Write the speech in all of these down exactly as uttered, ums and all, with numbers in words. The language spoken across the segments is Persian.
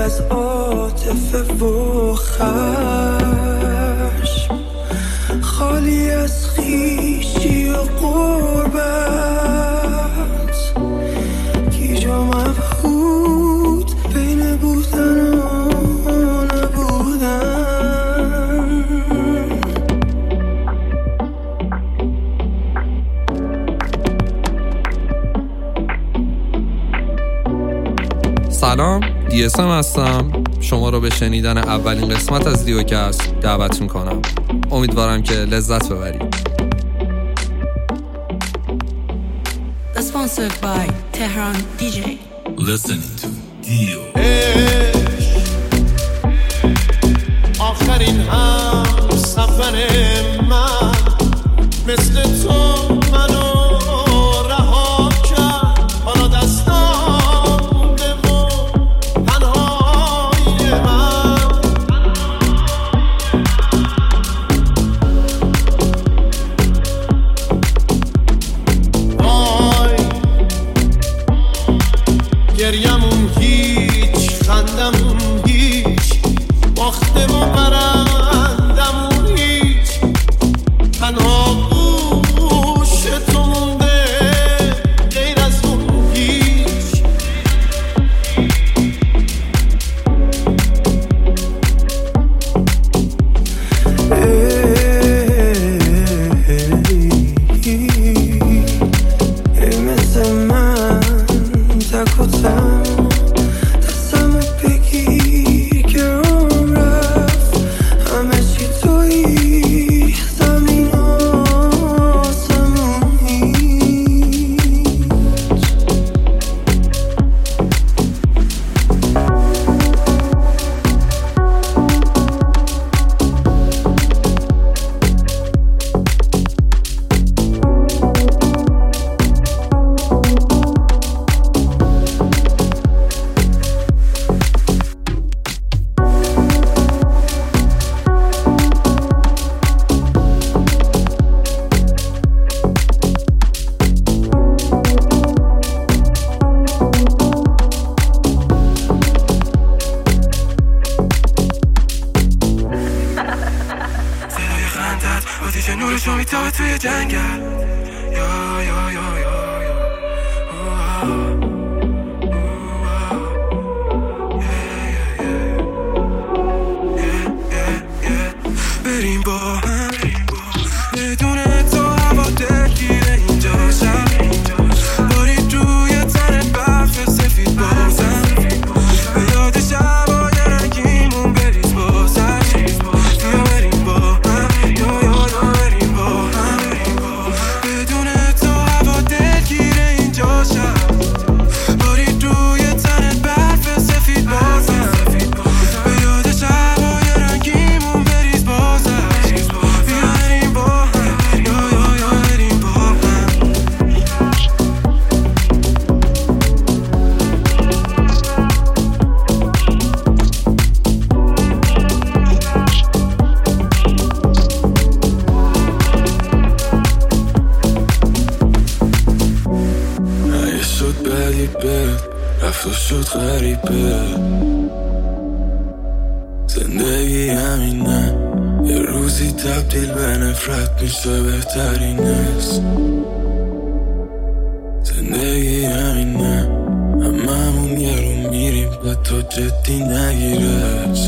از عاطفه و خشم، خالی از خویشی و غربت، کی جا مبهوت بین بودن و نبودن. سلام، دی اس ام هستم. شما رو به شنیدن اولین قسمت از دیوکست دعوت میکنم. امیدوارم که لذت ببرید. Sponsored by Tehran دی جی. Listening to Dio. آخرین هم سفر من مثل تو منو رها کرد، حالا دستام مونده و تنهای من. وای گریمون هیچ، خندمون هیچ، باختم و برندمون هیچ، تنها گوش تو مونده غیر از اون هیچ. ای مثل من تک و تن دستمو بگیر که اون رفت، همه چی تویی، زمین و آسمون هیچ. صدای خندت آتیش نورشو میتابه توی جنگل. یا یا یا یا یا اوه، اوه، yeah, yeah, yeah. Yeah, yeah, yeah. بریم با هم بدون تو هوا دلگیره اینجا شب، بارید روی تن برف سفید بازم، به یاد شبای رنگیمون بریز بازم. بیا بریم با هم، یا یا یا بریم با هم، بدون تو هوا دلگیره اینجا شب، بارید روی تن برف سفید بازم، به یاد شبای رنگیمون بریز بازم. بیا بریم با هم، یا یا یا بریم با هم. اگه شد بدی بد رفت و شد غریبه، زندگی همینه، یه روزی تبدیل به نفرت میشه بهترین است. زندگی همینه، هممون یه رو میریم و تو جدی نگیرش.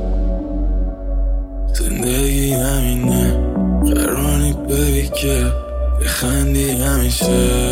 زندگی همینه، قراری ببی که بخندی همیشه.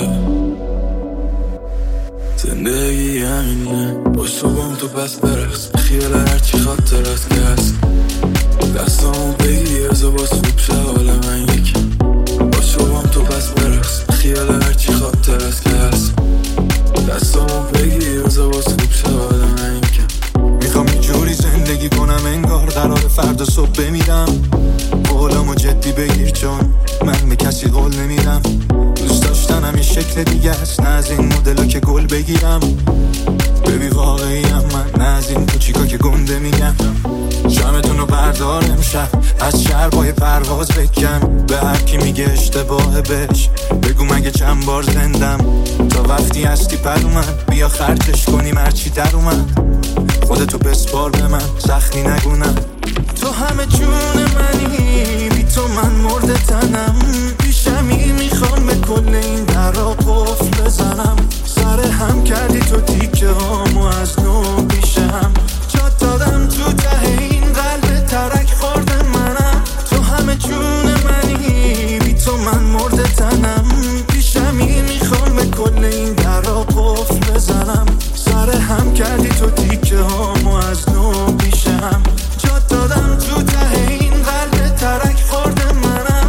زندگی همینه، با صبحم تو پس برقص، خیال هرچی خاطرت که هست، دستامو بگیر ازا باز خوب شه حال من یکی. با صبحم تو پس برقص، خیال هرچی خاطرت که هست، دستامو بگیر ازا باز خوب شه حال من یکی. میخوام یه جوری زندگی کنم انگار قرار فردا صبح بمیرم، قولمو جدی بگیر چون من به کسی قول نمیدم. دوست داشتنم یه شکل دیگه است، نه از این مدلا که گل بگیرم. ببین واقعی هم من، نه از این کوچیکا که گنده میگم. شمتونو بردار امشب، از شربای پرواز بکن. به هر کی میگه اشتباهه بهش بگو مگه چند بار زندم. تا وقتی هستی پر اومد، بیا خرجش کنیم هرچی در اومد. خودتو بسپار به من، زخمی نگونم. تو همه جون منی، بی تو من مرده تنم. بیشمی میخوام به کل این درا قفل بزنم. سر هم کردی تو تیکه هامو از نو پیشم. جات دادم تو ته این قلب ترک خورده منم. تو همه جون منی، بی تو من مرده تنم. بیشمی میخوام به کل این درا قفل بزنم. سر هم کردی تو تیکه هامو از نو پیشم. جات دادم تو ته این قلب ترک خورده منم.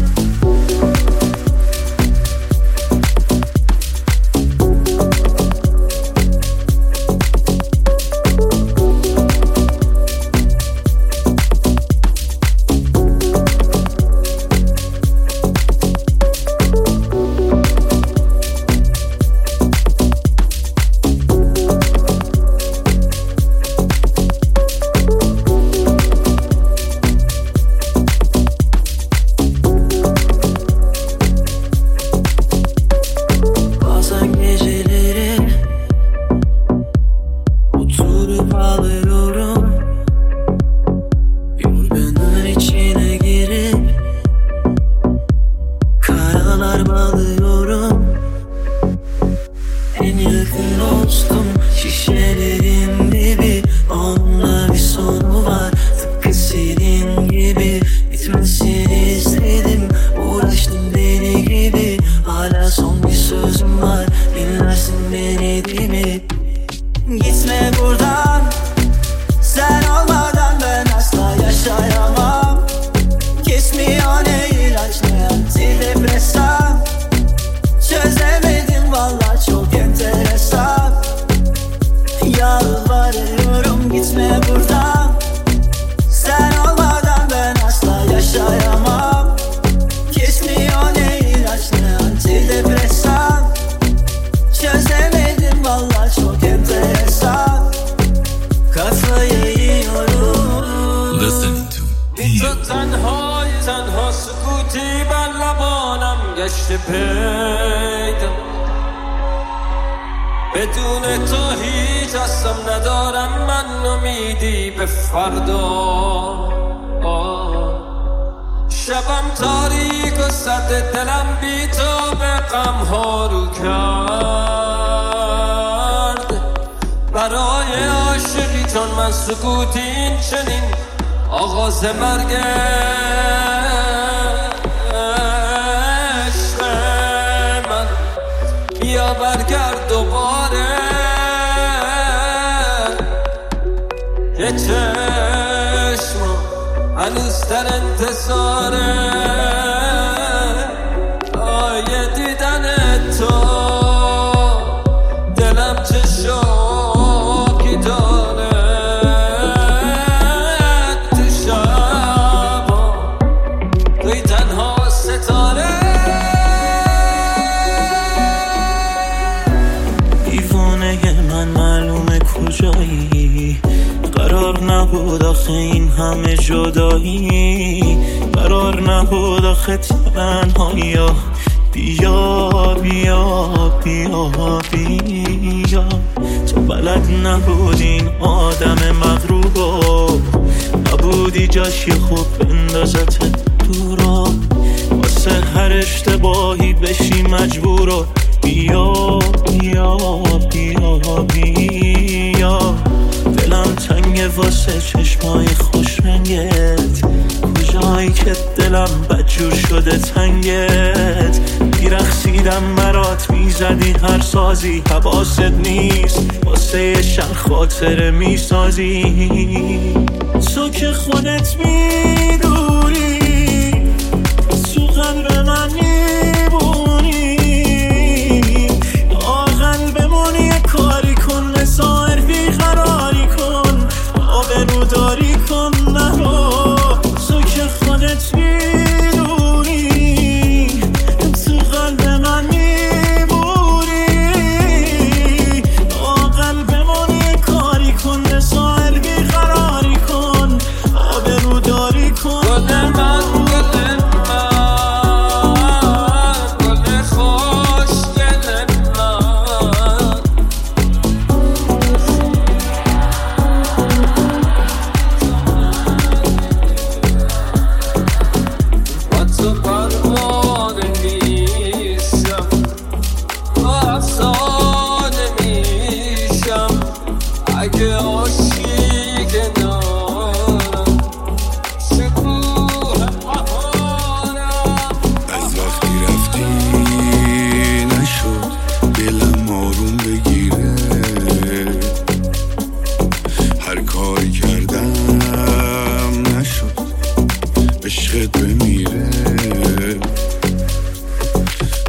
بدون تو هیچ هستم ندارم من امیدی به فردا. شبم تاریک و سرد دلم بی تو به غم ها رو کرد. برای عاشقی چون من سکوت این چنین آغاز مرگ عشق من. یا برگرد دوباره یه چشم هنوز در انتظاره آیه دیدن تو. دلم چه شوکی داره تو شبا توی تنها ستاره. دیوانه من معلومه کجایی، قرار نبود آخه این همه جدایی. قرار نبود آخه تنهایی. بیا بیا بیا بیا تو بلد نبودی این آدم مغرور، نبودی جاش یه خوب بندازت دورا. واسه هر اشتباهی بشی مجبور. بیا بیا بیا بیا دلم تنگه واسه چشمای خوش رنگت. کجایی که دلم بدجور شده تنگت. میرخصیدم برات میزدی هر سازی، حواست نیست واسه شن خاطره میسازی. تو که خودت میدونی تو قلب من میبونی. قلبمون یه کاری کن لسائر بیقراری کن. آبرو داری کن نرو. تو که خودت میدونی تو قلب من میبونی. قلبمون یه کاری کن لسائر بیقراری کن. آبرو داری کن. گل من گل من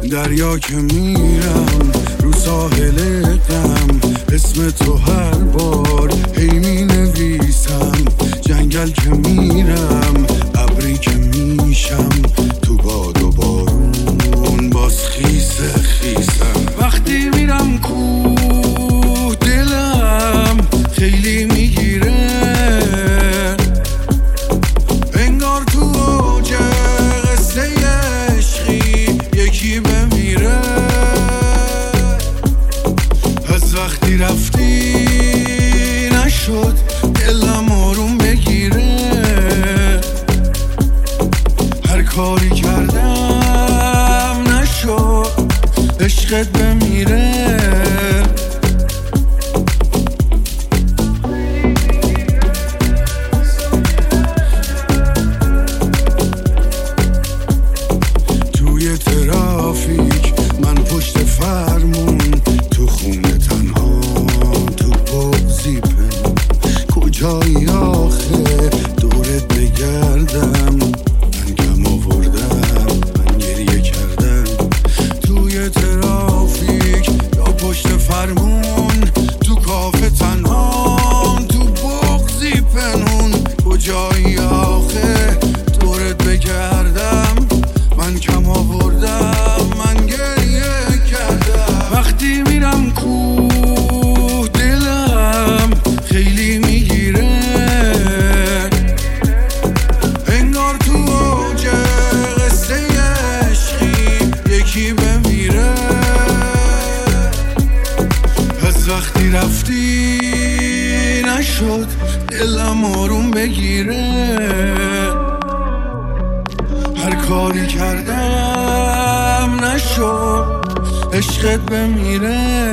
دریا که میرم رو ساحل غم، اسم تو هر بار هی می نویسم. جنگل که میرم ابری که میشم، تو باد و بارون باز خیسه خیسم. وقتی میرم کوه دلم خیلی میگیره، انگار تو اوج قصه عشقی یکی بمیره. از وقتی رفتی نشد دلم آروم بگیره، هر کاری کردم نشد عشقت بمیره. توی ترافیک من پشت فرمون، تو خونه تنها تو بغضی پنون. کجایی آخه دورت بگردم، من کم آوردم من گریه کردم. توی ترافیک یا پشت فرمون، تو کافه تنها تو بغضی پنون. کجایی آخه دورت بگردم، من کم آوردم من گریه کردم. وقتی میرم کوه دلم خیلی میگیره، انگار تو اوج قصه عشقی یکی بمیره. از وقتی رفتی نشد دلم آروم بگیره، هر کاری کردم نشد عشقت بمیره.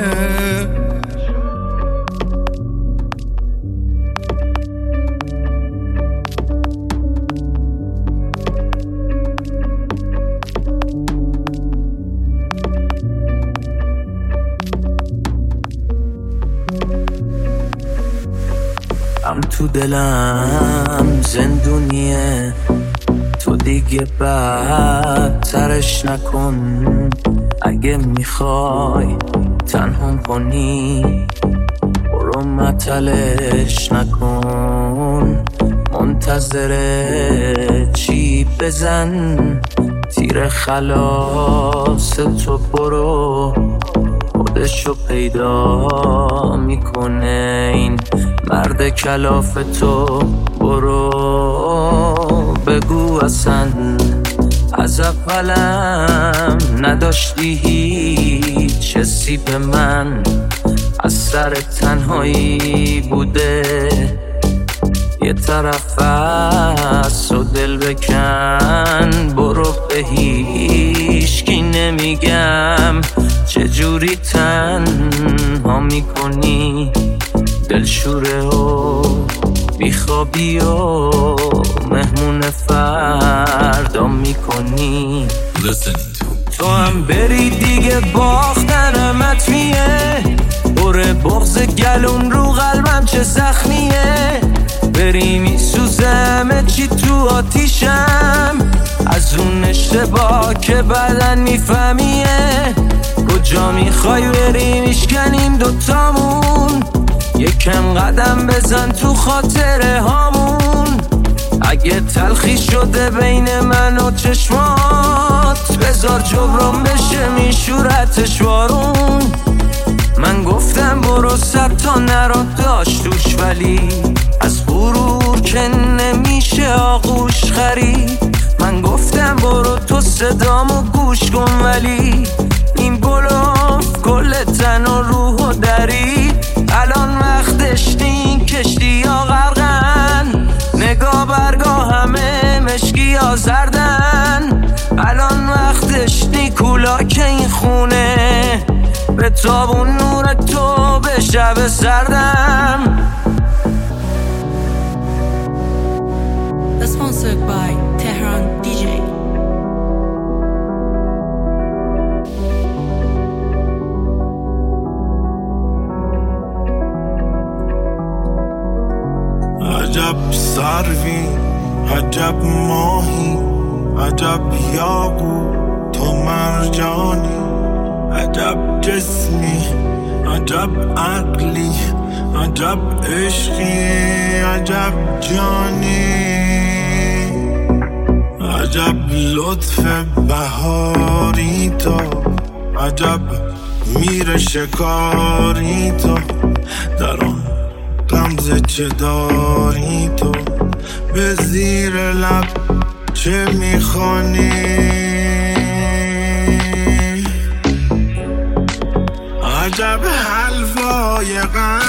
هم تو دلم زندونیه، تو دیگه بدترش نکن. اگه میخوای تنها کنی برو مطلش نکن. منتظر چی بزن تیر خلاص تو، برو خودشو پیدا میکنه این مرد کلاف تو. برو بگو اصلا از اولم نداشتی هیچ حسی به من، از سر تنهایی بوده یه طرف از و دل بکن. برو به هیچکی نمیگم چجوری تنها میکنی، دلشوره و بیخوابی و مهمون فردا میکنی. تو هم بری دیگه باختنم حتمیه، بره بغض گلوم رو قلبم چه زخمیه. بری میسوزم چی تو آتیشم، از اون اشتباه که بعدن میفهمیه. کجا میخوای بری میشکنیم دوتامون، یکم قدم بزن تو خاطره هامون. اگه تلخی شده بین من و چشمات، بذار جبران بشه میشورتش وارون. من گفتم برو صد تا نرا داشت توش، ولی از غرور که نمیشه آغوش خرید. من گفتم برو تو صدامو گوش کن، ولی این بلوف کل تن و روح و درید. الان وقتش این کشتی ها غرقن، نگاه برگاه همه مشکی ها زردن. الان وقتش نیکولا که این خونه به تابون نور تو به شب سردم. Sponsored by Tehran دی جی. عجب سروی، عجب ماهی، عجب یاقو تو مرج جانی، عجب جسمی، عجب عقلی، عجب عشقی، عجب جانی، عجب لطف بهاری تو، عجب میره شکاری تو، در آن غمزه چه داری تو، به زیر لب چه میخوانی، عجب حلوای غم